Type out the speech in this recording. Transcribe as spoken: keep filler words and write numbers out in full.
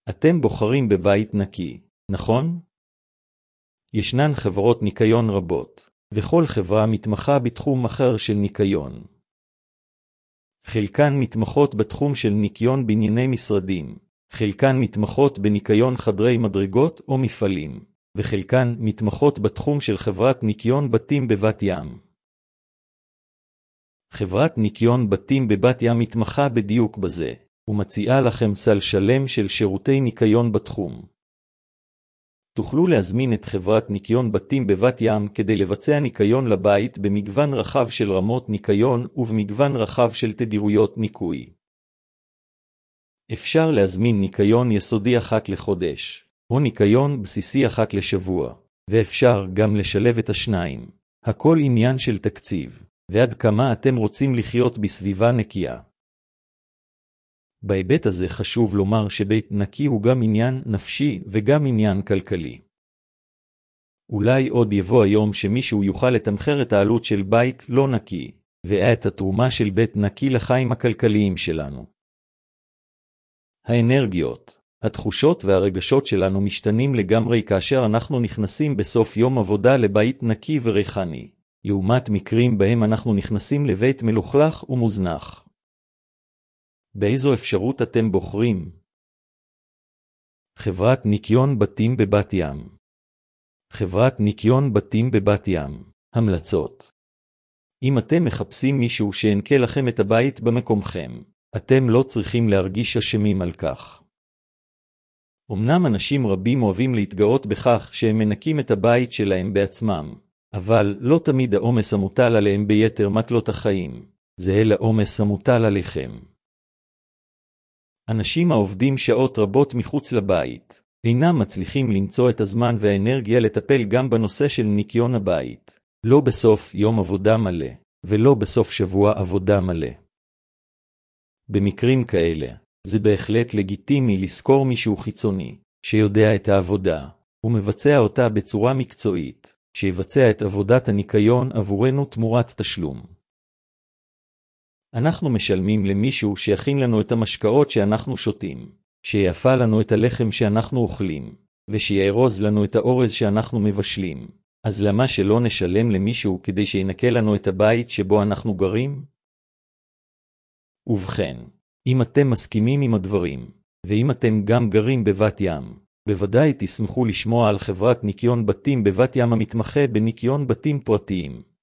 אתם בוחרים בבית נקי, נכון? ישנן חברות ניקיון רבות, וכל חברה מתמחה בתחום אחר של ניקיון. חלקן מתמחות בתחום של ניקיון בנייני משרדים, חלקן מתמחות בניקיון חדרי מדרגות או מפעלים, וחלקן מתמחות בתחום של חברת ניקיון בתים בבת ים. חברת ניקיון בתים בבת ים מתמחה בדיוק בזה, ומציעה לכם סל שלם של שירותי ניקיון בתחום. תוכלו להזמין את חברת ניקיון בתים בבת ים כדי לבצע ניקיון לבית במגוון רחב של רמות ניקיון ובמגוון רחב של תדירויות ניקוי. אפשר להזמין ניקיון יסודי אחת לחודש, או ניקיון בסיסי אחת לשבוע, ואפשר גם לשלב את השניים. הכל עניין של תקציב, ועד כמה אתם רוצים לחיות בסביבה נקייה. בהיבט הזה חשוב לומר שבית נקי הוא גם עניין נפשי וגם עניין כלכלי. אולי עוד יבוא היום שמישהו יוכל לתמחר את העלות של בית לא נקי, ואת התרומה של בית נקי לחיים הכלכליים שלנו. האנרגיות, התחושות והרגשות שלנו משתנים לגמרי כאשר אנחנו נכנסים בסוף יום עבודה לבית נקי וריחני, לעומת מקרים בהם אנחנו נכנסים לבית מלוכלך ומוזנח. באיזו אפשרות אתם בוחרים? חברת ניקיון בתים בבת ים. חברת ניקיון בתים בבת ים. המלצות. אם אתם מחפשים מישהו שינקה לכם את הבית במקומכם, אתם לא צריכים להרגיש אשמים על כך. אמנם אנשים רבים אוהבים להתגאות בכך שהם מנקים את הבית שלהם בעצמם, אבל לא תמיד העומס המוטל עליהם ביתר מטלות החיים, זהה לעומס המוטל עליכם. אנשים העובדים שעות רבות מחוץ לבית, אינם מצליחים למצוא את הזמן והאנרגיה לטפל גם בנושא של ניקיון הבית, לא בסוף יום עבודה מלא, ולא בסוף שבוע עבודה מלא. במקרים כאלה, זה בהחלט לגיטימי לזכור מישהו חיצוני, שיודע את העבודה, ומבצע אותה בצורה מקצועית, שיבצע את עבודת הניקיון עבורנו תמורת תשלום. אנחנו משלמים למישהו שיכין לנו את המשקאות שאנחנו שותים, שיאפה לנו את הלחם שאנחנו אוכלים, ושיארוז לנו את האורז שאנחנו מבשלים. אז למה שלא נשלם למישהו כדי שינקה לנו את הבית שבו אנחנו גרים? ובכן, אם אתם מסכימים עם הדברים, ואם אתם גם גרים בבת ים, בוודאי תשמחו לשמוע על חברת ניקיון בתים בבת ים המתמחה בניקיון בתים פרטיים.